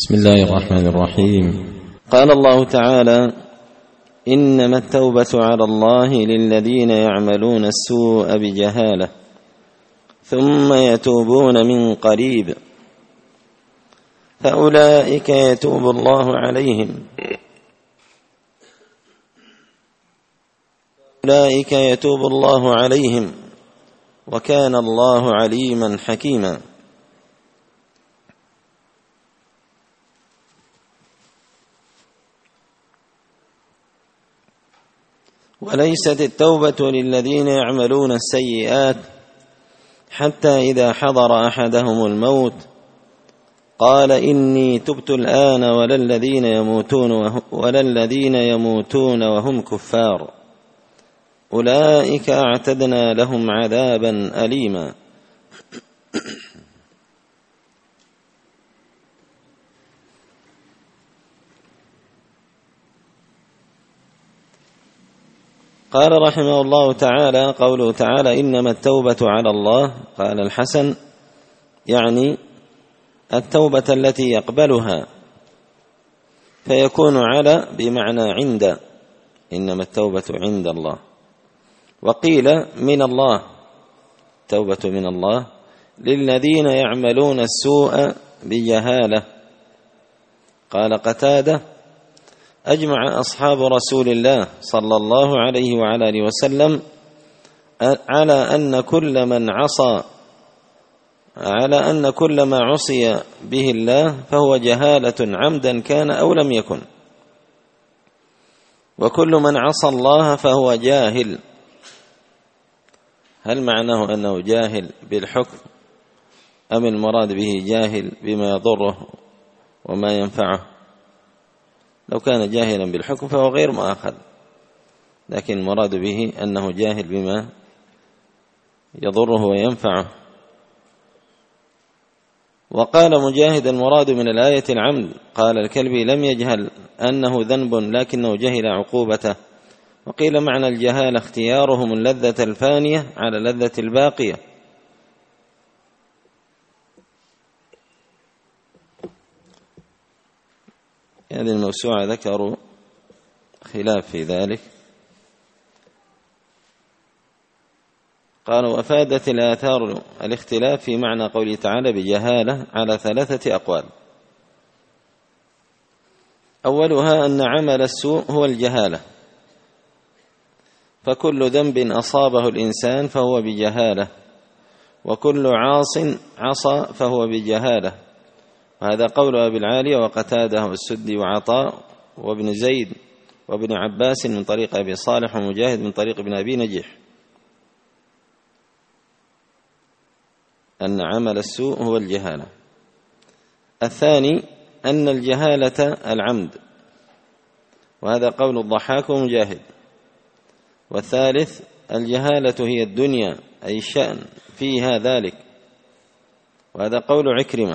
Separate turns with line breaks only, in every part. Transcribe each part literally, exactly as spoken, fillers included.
بسم الله الرحمن الرحيم. قال الله تعالى: إنما التوبة على الله للذين يعملون السوء بجهالة ثم يتوبون من قريب فأولئك يتوب الله عليهم أولئك يتوب الله عليهم وكان الله عليما حكيما. وليست التوبة للذين يعملون السيئات حتى إذا حضر أحدهم الموت قال إني تبت الآن ولا الذين يموتون وهم, ولا الذين يموتون وهم كفار أولئك أعتدنا لهم عذابا أليما. قال رحمه الله تعالى: قوله تعالى إنما التوبة على الله، قال الحسن يعني التوبة التي يقبلها، فيكون على بمعنى عند، إنما التوبة عند الله. وقيل من الله، التوبة من الله للذين يعملون السوء بجهالة. قال قتادة: أجمع أصحاب رسول الله صلى الله عليه وعلى آله وسلم على أن كل من عصى على أن كل ما عصي به الله فهو جهالة عمدا كان أو لم يكن، وكل من عصى الله فهو جاهل. هل معناه أنه جاهل بالحكم أم المراد به جاهل بما يضره وما ينفعه؟ لو كان جاهلا بالحكم فهو غير مؤاخذ، لكن المراد به أنه جاهل بما يضره وينفعه. وقال مجاهد: المراد من الآية العمد. قال الكلبي: لم يجهل أنه ذنب لكنه جهل عقوبته. وقيل معنى الجهالة اختيارهم اللذة الفانية على اللذة الباقية. هذه الموسوعة ذكروا خلاف في ذلك، قالوا: أفادت الآثار الاختلاف في معنى قوله تعالى بجهالة على ثلاثة أقوال. أولها أن عمل السوء هو الجهالة، فكل ذنب أصابه الإنسان فهو بجهالة، وكل عاص عصى فهو بجهالة. وهذا قول أبي العالية وقتادة والسدي وعطاء وابن زيد وابن عباس من طريق أبي صالح ومجاهد من طريق ابن أبي نجيح، أن عمل السوء هو الجهالة. الثاني أن الجهالة العمد، وهذا قول الضحاك ومجاهد. والثالث الجهالة هي الدنيا أي الشأن فيها ذلك، وهذا قول عكرمة.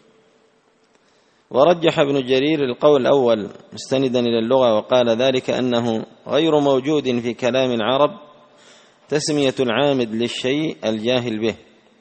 ورجح ابن جرير القول الأول مستندا إلى اللغة، وقال ذلك أنه غير موجود في كلام العرب تسمية العامد للشيء الجاهل به،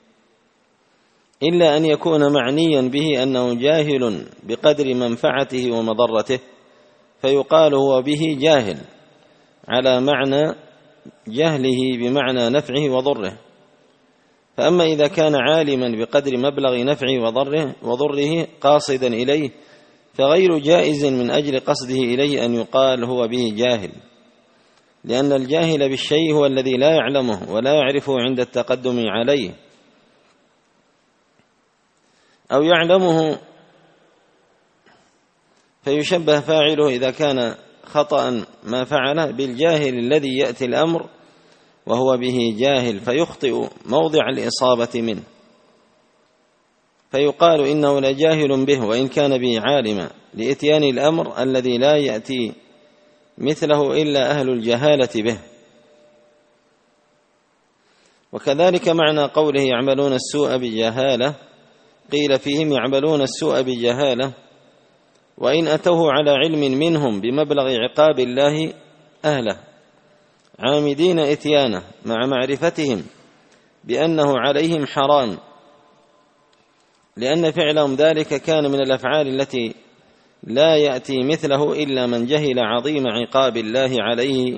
إلا أن يكون معنيا به أنه جاهل بقدر منفعته ومضرته، فيقال هو به جاهل على معنى جهله بمعنى نفعه وضره. فأما إذا كان عالما بقدر مبلغ نفعه وضره, وضره قاصدا إليه، فغير جائز من أجل قصده إليه أن يقال هو به جاهل، لأن الجاهل بالشيء هو الذي لا يعلمه ولا يعرفه عند التقدم عليه، أو يعلمه فيشبه فاعله إذا كان خطأ ما فعله بالجاهل الذي يأتي الأمر وهو به جاهل فيخطئ موضع الإصابة منه، فيقال إنه لجاهل به وإن كان به عالما، لإتيان الأمر الذي لا يأتي مثله إلا أهل الجهالة به. وكذلك معنى قوله يعملون السوء بجهالة، قيل فيهم يعملون السوء بجهالة وإن أتوه على علم منهم بمبلغ عقاب الله أهله، عامدين إتيانه مع معرفتهم بأنه عليهم حرام، لأن فعلهم ذلك كان من الأفعال التي لا يأتي مثله إلا من جهل عظيم عقاب الله عليه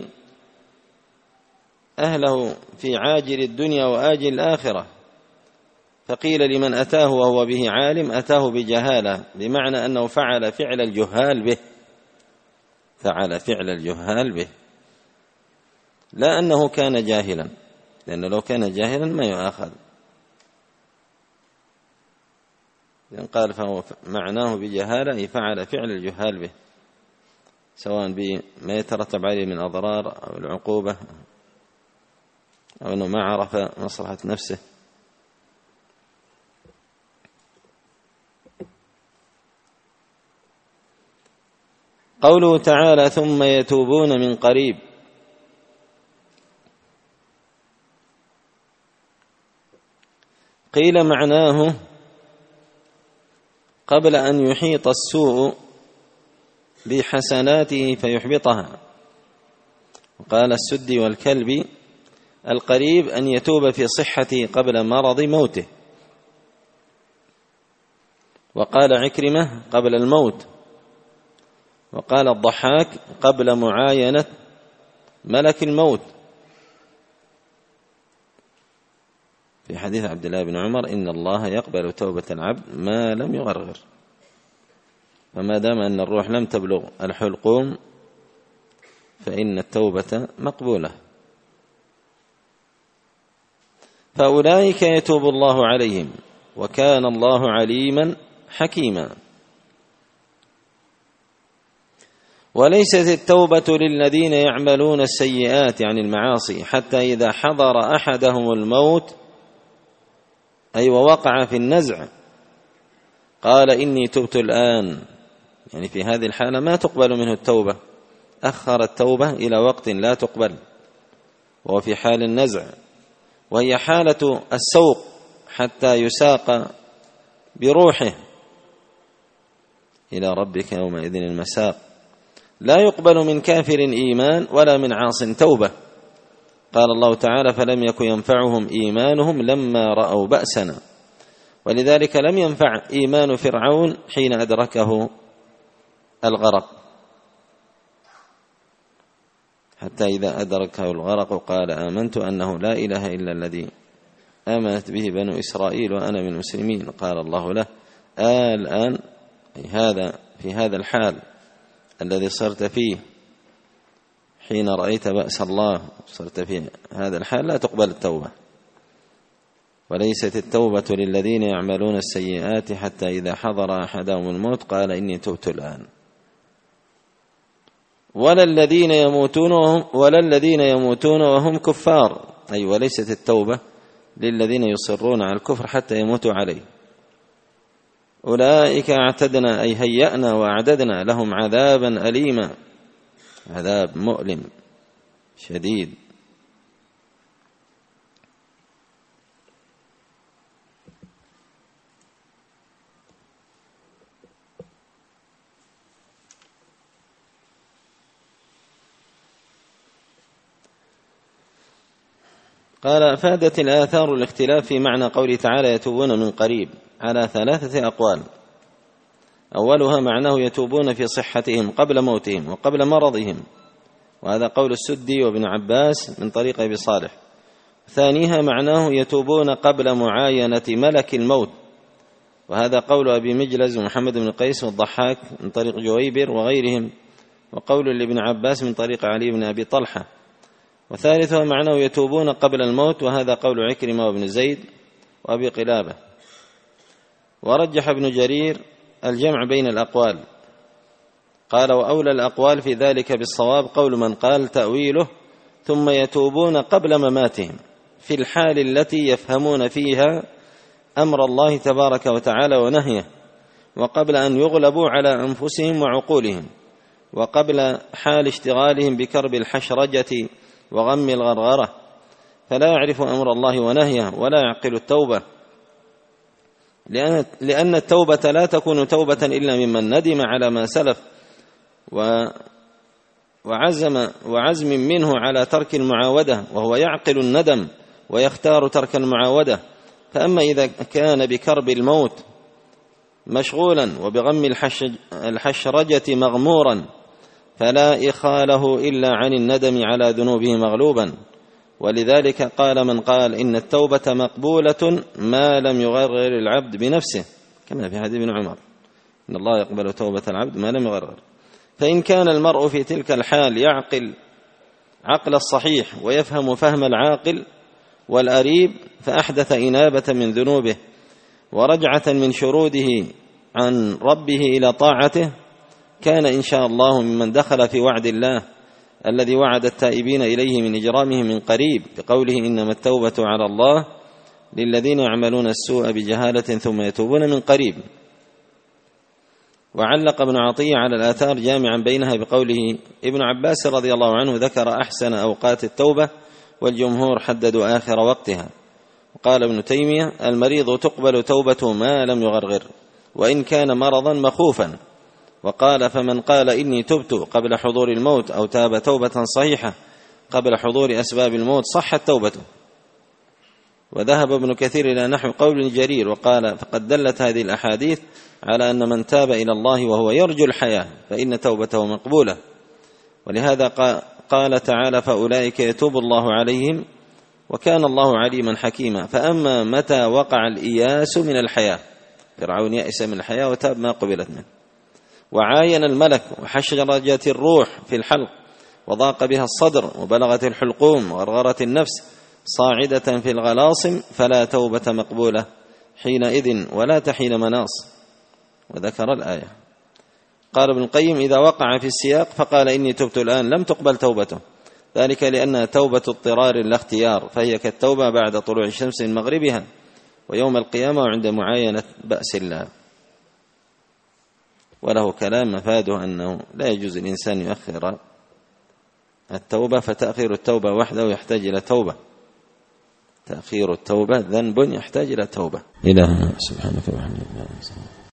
أهله في عاجل الدنيا وآجل الآخرة. فقيل لمن أتاه وهو به عالم أتاه بجهالة، بمعنى أنه فعل فعل الجهال به، فعل فعل الجهال به، لا أنه كان جاهلا، لأنه لو كان جاهلا ما يؤاخذ. لأن قال فهو معناه بجهالة أي فعل فعل الجهال به، سواء بما يترتب عليه من أضرار أو العقوبة أو أنه ما عرف مصلحة نفسه. قوله تعالى ثم يتوبون من قريب، قيل معناه قبل أن يحيط السوء بحسناته فيحبطها. وقال السدي والكلبي القريب أن يتوب في صحته قبل مرض موته. وقال عكرمة قبل الموت. وقال الضحاك قبل معاينة ملك الموت، في حديث عبد الله بن عمر إن الله يقبل توبة العبد ما لم يغرغر. فما دام أن الروح لم تبلغ الحلقوم فإن التوبة مقبولة. فأولئك يتوب الله عليهم وكان الله عليما حكيما. وليست التوبة للذين يعملون السيئات يعني المعاصي حتى إذا حضر أحدهم الموت أي ووقع في النزع قال إني تبت الآن، يعني في هذه الحالة ما تقبل منه التوبة، أخر التوبة إلى وقت لا تقبل، وهو في حال النزع، وهي حالة السوق حتى يساق بروحه إلى ربك يومئذ المساق. لا يقبل من كافر إيمان ولا من عاص توبة. قال الله تعالى فلم يكن ينفعهم إيمانهم لما رأوا بأسنا. ولذلك لم ينفع إيمان فرعون حين أدركه الغرق، حتى إذا أدركه الغرق قال آمنت أنه لا إله إلا الذي آمنت به بنو إسرائيل وأنا من المسلمين. قال الله له الآن هذا في هذا الحال الذي صرت فيه حين رأيت بأس الله، صرت في هذا الحال لا تقبل التوبة. وليست التوبة للذين يعملون السيئات حتى إذا حضر أحدهم الموت قال إني تبت الآن. ولا الذين يموتون وهم ولا الذين يموتون وهم كفار، أي وليست التوبة للذين يصرون على الكفر حتى يموتوا عليه. أولئك اعتدنا أي هيأنا وأعددنا لهم عذابا أليما، عذاب مؤلم شديد. قال أفادت الآثار الاختلاف في معنى قوله تعالى يتوبون من قريب على ثلاثة أقوال. أولها معناه يتوبون في صحتهم قبل موتهم وقبل مرضهم، وهذا قول السدي وابن عباس من طريق أبي صالح. ثانيها معناه يتوبون قبل معاينة ملك الموت، وهذا قول أبي مجلز ومحمد بن قيس والضحاك من طريق جويبر وغيرهم، وقول لابن عباس من طريق علي بن أبي طلحة. وثالثها معناه يتوبون قبل الموت، وهذا قول عكرمة وابن زيد وأبي قلابة. ورجح ابن جرير الجمع بين الأقوال، قال وأولى الأقوال في ذلك بالصواب قول من قال تأويله ثم يتوبون قبل مماتهم في الحال التي يفهمون فيها أمر الله تبارك وتعالى ونهيه، وقبل أن يغلبوا على أنفسهم وعقولهم، وقبل حال اشتغالهم بكرب الحشرجة وغم الغرغرة، فلا يعرف أمر الله ونهيه ولا يعقل التوبة، لأن التوبة لا تكون توبة إلا ممن ندم على ما سلف وعزم وعزم منه على ترك المعاودة، وهو يعقل الندم ويختار ترك المعاودة. فأما إذا كان بكرب الموت مشغولا وبغم الحشرجة مغمورا، فلا إخاله إلا عن الندم على ذنوبه مغلوبا. ولذلك قال من قال إن التوبة مقبولة ما لم يغرغر العبد بنفسه، كما في حديث ابن عمر إن الله يقبل توبة العبد ما لم يغرغر. فإن كان المرء في تلك الحال يعقل عقل الصحيح ويفهم فهم العاقل والأريب، فأحدث إنابة من ذنوبه ورجعة من شروده عن ربه إلى طاعته، كان إن شاء الله ممن دخل في وعد الله الذي وعد التائبين إليه من إجرامهم من قريب، بقوله إنما التوبة على الله للذين يعملون السوء بجهالة ثم يتوبون من قريب. وعلق ابن عطية على الآثار جامعا بينها بقوله ابن عباس رضي الله عنه ذكر أحسن أوقات التوبة والجمهور حددوا آخر وقتها. وقال ابن تيمية المريض تقبل توبته ما لم يغرغر وإن كان مرضا مخوفا. وقال فمن قال إني تبت قبل حضور الموت أو تاب توبة صحيحة قبل حضور أسباب الموت صحت توبته. وذهب ابن كثير إلى نحو قول جرير وقال فقد دلت هذه الأحاديث على أن من تاب إلى الله وهو يرجو الحياة فإن توبته مقبولة. ولهذا قال تعالى فأولئك يتوب الله عليهم وكان الله عليما حكيما. فأما متى وقع الإياس من الحياة، فرعون يأس من الحياة وتاب ما قبلت منه، وعاين الملك وحشرجت الروح في الحلق وضاق بها الصدر وبلغت الحلقوم وغرغرت النفس صاعدة في الغلاصم، فلا توبة مقبولة حينئذ ولا تحين مناص. وذكر الآية. قال ابن القيم إذا وقع في السياق فقال إني تبت الآن لم تقبل توبته، ذلك لأنها توبة اضطرار لا اختيار، فهي كالتوبة بعد طلوع الشمس من مغربها ويوم القيامة وعند معاينة بأس الله. وله كلام مفاده أنه لا يجوز الإنسان يؤخر التوبة، فتأخير التوبة وحده يحتاج إلى توبة، تأخير التوبة ذنب يحتاج إلى توبة. إلهنا سبحانك وبحمدك.